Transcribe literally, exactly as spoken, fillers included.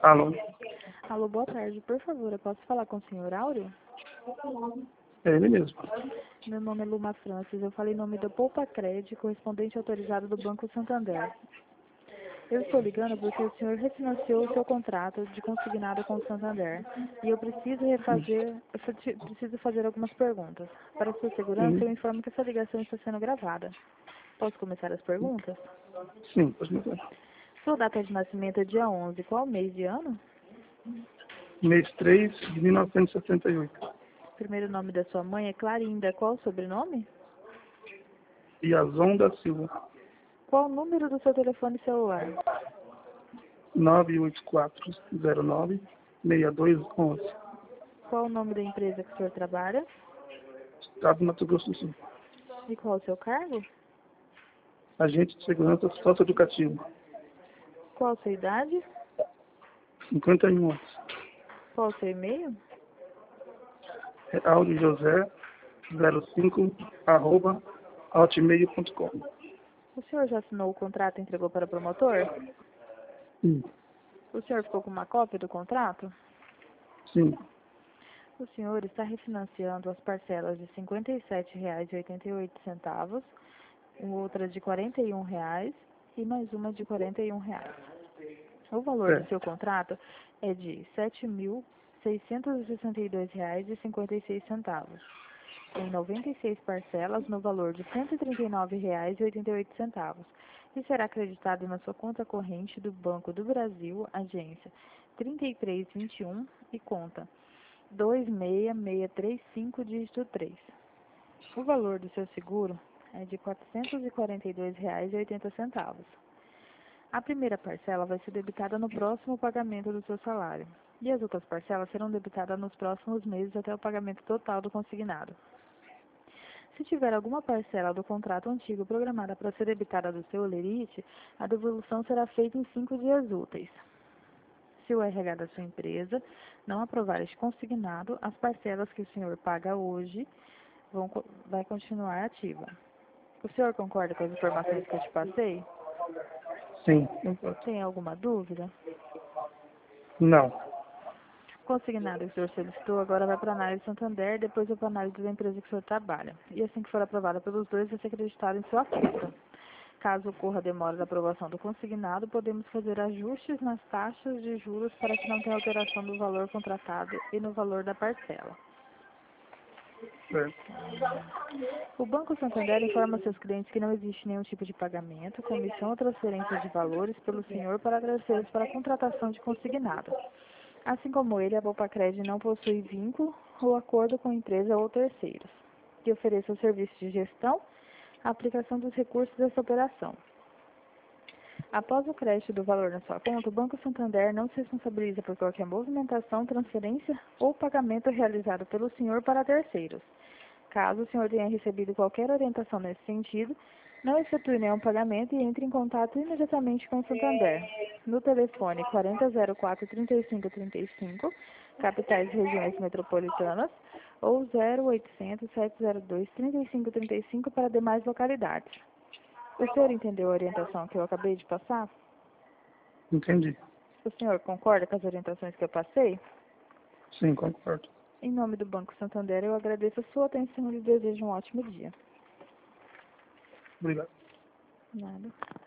Alô? Alô, boa tarde. Por favor, eu posso falar com o senhor Áureo? É ele mesmo. Meu nome é Luma Francis. Eu falei em nome da Poupa Crédito, correspondente autorizado do Banco Santander. Eu estou ligando porque o senhor refinanciou o seu contrato de consignado com o Santander. E eu preciso refazer, eu preci- preciso fazer algumas perguntas. Para sua segurança, eu Sim, informo que essa ligação está sendo gravada. Posso começar as perguntas? sim, pode mandar. Sua data de nascimento é dia onze. Qual mês e ano? Mês três de mil novecentos e sessenta e oito. Primeiro nome da sua mãe é Clarinda. Qual o sobrenome? Iazon da Silva. Qual o número do seu telefone celular? nove oito quatro zero nove seis dois um um. Qual o nome da empresa que o senhor trabalha? Estado do Mato Grosso do Sul. E qual o seu cargo? Agente de segurança socioeducativo. Qual a sua idade? cinquenta e um anos. Qual o seu e-mail? Aldo José zero cinco arroba hotmail ponto com. O senhor já assinou o contrato e entregou para o promotor? Sim, O senhor ficou com uma cópia do contrato? sim, O senhor está refinanciando as parcelas de cinquenta e sete reais e oitenta e oito centavos, outra de quarenta e um reais e mais uma de quarenta e um reais. O valor do é, seu contrato é de sete mil seiscentos e sessenta e dois reais e cinquenta e seis centavos, em noventa e seis parcelas no valor de cento e trinta e nove reais e oitenta e oito centavos, e será acreditado na sua conta corrente do Banco do Brasil, agência trinta e três vinte e um e conta dois seis seis três cinco, dígito três. O valor do seu seguro é de quatrocentos e quarenta e dois reais e oitenta centavos. A primeira parcela vai ser debitada no próximo pagamento do seu salário, e as outras parcelas serão debitadas nos próximos meses até o pagamento total do consignado. Se tiver alguma parcela do contrato antigo programada para ser debitada do seu holerite, a devolução será feita em cinco dias úteis. Se o R H da sua empresa não aprovar este consignado, as parcelas que o senhor paga hoje vão, co- vai continuar ativa. O senhor concorda com as informações que eu te passei? sim, não pode. Tem alguma dúvida? Não, O consignado que o senhor solicitou agora vai para a análise Santander, depois vai para a análise da empresa que o senhor trabalha. E assim que for aprovada pelos dois, vai ser acreditado em sua conta. Caso ocorra demora da aprovação do consignado, podemos fazer ajustes nas taxas de juros para que não tenha alteração do valor contratado e no valor da parcela. certo. O Banco Santander informa seus clientes que não existe nenhum tipo de pagamento, comissão ou transferência de valores pelo senhor para terceiros para a contratação de consignado. Assim como ele, a Poupa Crédito não possui vínculo ou acordo com empresa ou terceiros, que ofereça o serviço de gestão, a aplicação dos recursos dessa operação. Após o crédito do valor na sua conta, o Banco Santander não se responsabiliza por qualquer movimentação, transferência ou pagamento realizado pelo senhor para terceiros. Caso o senhor tenha recebido qualquer orientação nesse sentido, não efetue nenhum pagamento e entre em contato imediatamente com o Santander, no telefone quarenta zero quatro, trinta e cinco trinta e cinco, capitais e regiões metropolitanas, ou zero oitocentos, sete zero dois, trinta e cinco trinta e cinco para demais localidades. O senhor entendeu a orientação que eu acabei de passar? Entendi. O senhor concorda com as orientações que eu passei? Sim, concordo. Em nome do Banco Santander, eu agradeço a sua atenção e lhe desejo um ótimo dia. Obrigado. Nada.